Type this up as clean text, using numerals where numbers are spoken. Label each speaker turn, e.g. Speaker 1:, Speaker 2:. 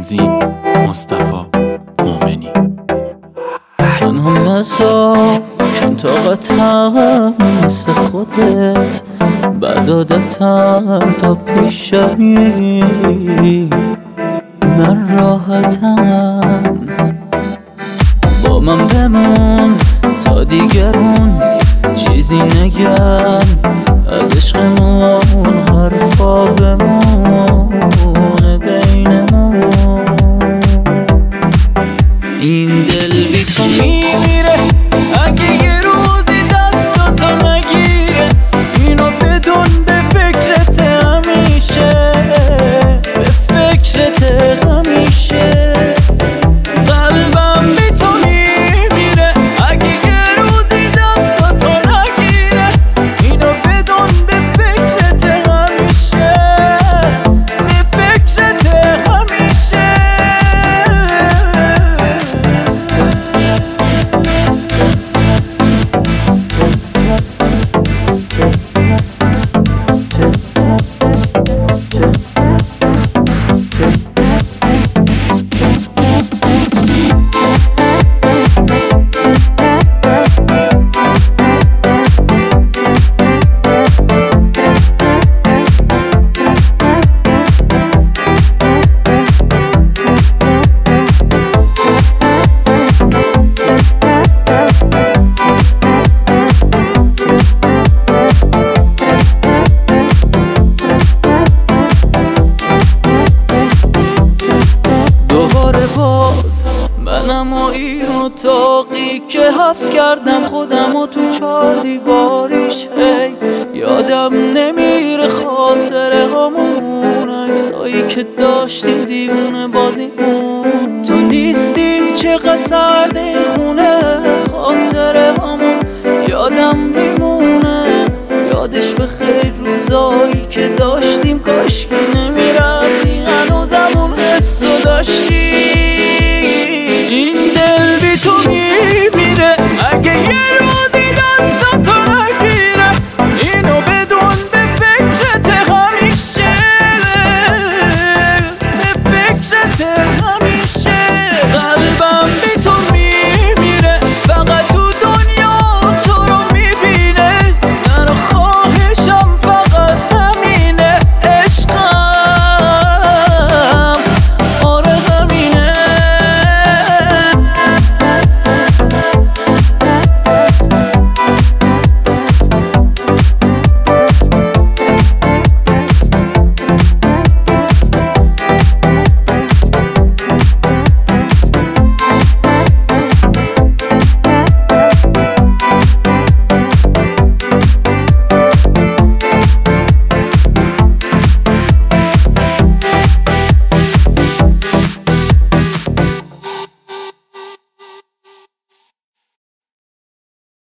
Speaker 1: تنظیم مصطفی مومنی.
Speaker 2: تنها نزار چون طاقتم مثل خودت بعد عادتم تا پیشمی من راحتم. با من بمون تا دیگرون چیزی نگن از عشقمون، حرفا بمونه بینمون. این دل بی تو میمیره اگه یه روزی دستاتو نگیره. اینو بدون به فکرت همیشه، به فکرت همیشه. قلبم بی تو میمیره اگه یه روزی دستاتو نگیره. اینو بدون به فکرت همیشه، به فکرت همیشه. منم و این اتاقی که حبس کردم خودم و تو 4 دیواریش. هی یادم نمیره خاطره همون عکسایی که داشتیم دیوونه بازیمون. تو نیستی چقدر سرد خونه، خاطره همون یادم میمونه. یادش به خیر روزایی که داشتیم کاشکی